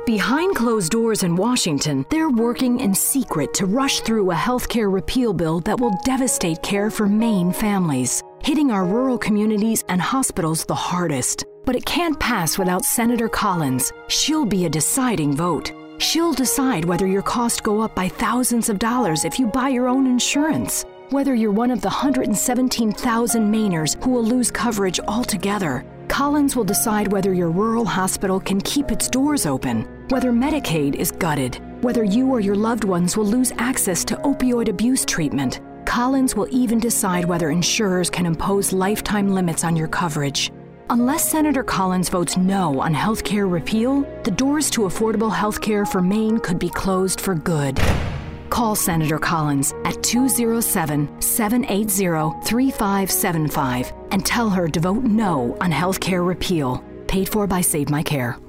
Behind closed doors in Washington, they're working in secret to rush through a healthcare repeal bill that will devastate care for Maine families, hitting our rural communities and hospitals the hardest. But it can't pass without Senator Collins. She'll be a deciding vote. She'll decide whether your costs go up by thousands of dollars if you buy your own insurance, whether you're one of the 117,000 Mainers who will lose coverage altogether. Collins will decide whether your rural hospital can keep its doors open, whether Medicaid is gutted, whether you or your loved ones will lose access to opioid abuse treatment. Collins will even decide whether insurers can impose lifetime limits on your coverage. Unless Senator Collins votes no on health care repeal, the doors to affordable health care for Maine could be closed for good. Call Senator Collins at 207-780-3575 and tell her to vote no on health care repeal. Paid for by Save My Care.